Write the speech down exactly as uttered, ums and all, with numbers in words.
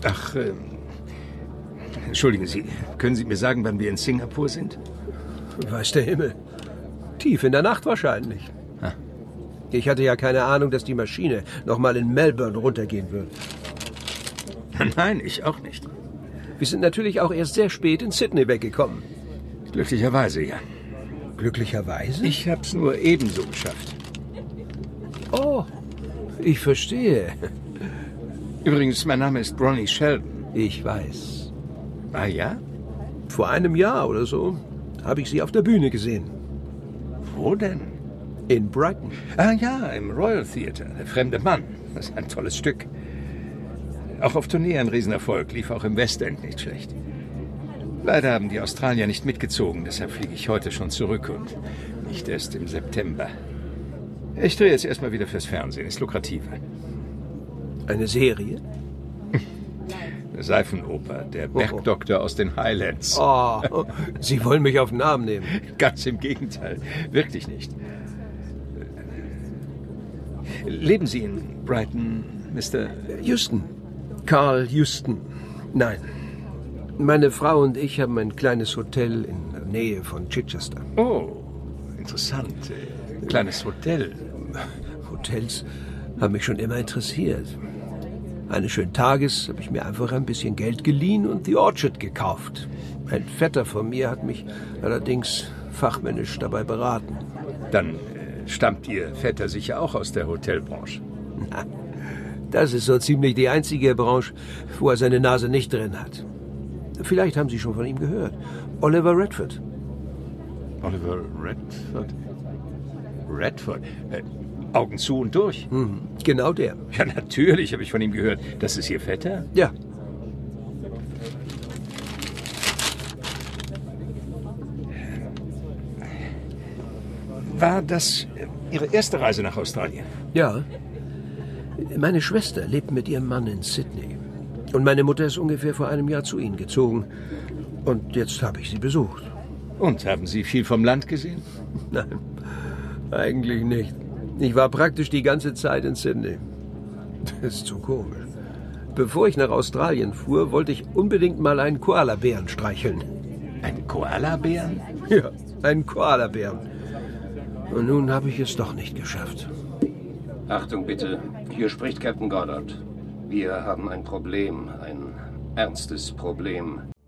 Ach, äh, entschuldigen Sie, können Sie mir sagen, wann wir in Singapur sind? Weiß der Himmel. Tief in der Nacht wahrscheinlich. Ah. Ich hatte ja keine Ahnung, dass die Maschine noch mal in Melbourne runtergehen würde. Nein, ich auch nicht. Wir sind natürlich auch erst sehr spät in Sydney weggekommen. Glücklicherweise, ja. Glücklicherweise? Ich hab's nur ebenso geschafft. Oh, ich verstehe. Übrigens, mein Name ist Ronnie Sheldon. Ich weiß. Ah ja? Vor einem Jahr oder so habe ich Sie auf der Bühne gesehen. Wo denn? In Brighton. Ah ja, im Royal Theatre, Der fremde Mann. Das ist ein tolles Stück. Auch auf Tournee ein Riesenerfolg, lief auch im Westend nicht schlecht. Leider haben die Australier nicht mitgezogen, deshalb fliege ich heute schon zurück und nicht erst im September. Ich drehe jetzt erstmal wieder fürs Fernsehen, ist lukrativer. Eine Serie? Eine Seifenoper, der Bergdoktor aus den Highlands. Oh, Sie wollen mich auf den Arm nehmen. Ganz im Gegenteil, wirklich nicht. Leben Sie in Brighton, Mister Houston. Carl Houston. Nein. Meine Frau und ich haben ein kleines Hotel in der Nähe von Chichester. Oh, interessant. Kleines Hotel. Hotels haben mich schon immer interessiert. Eines schönen Tages habe ich mir einfach ein bisschen Geld geliehen und die Orchard gekauft. Ein Vetter von mir hat mich allerdings fachmännisch dabei beraten. Dann äh, stammt Ihr Vetter sicher auch aus der Hotelbranche. Na, das ist so ziemlich die einzige Branche, wo er seine Nase nicht drin hat. Vielleicht haben Sie schon von ihm gehört. Oliver Redford. Oliver Redford? Redford? Äh, Augen zu und durch? Hm, genau der. Ja, natürlich habe ich von ihm gehört. Das ist Ihr Vetter? Ja. War das Ihre erste Reise nach Australien? Ja. Meine Schwester lebt mit ihrem Mann in Sydney. Und meine Mutter ist ungefähr vor einem Jahr zu ihnen gezogen. Und jetzt habe ich sie besucht. Und haben Sie viel vom Land gesehen? Nein, eigentlich nicht. Ich war praktisch die ganze Zeit in Sydney. Das ist so komisch. Bevor ich nach Australien fuhr, wollte ich unbedingt mal einen Koalabären streicheln. Einen Koalabären? Ja, einen Koalabären. Und nun habe ich es doch nicht geschafft. Achtung bitte, hier spricht Captain Goddard. Wir haben ein Problem, ein ernstes Problem.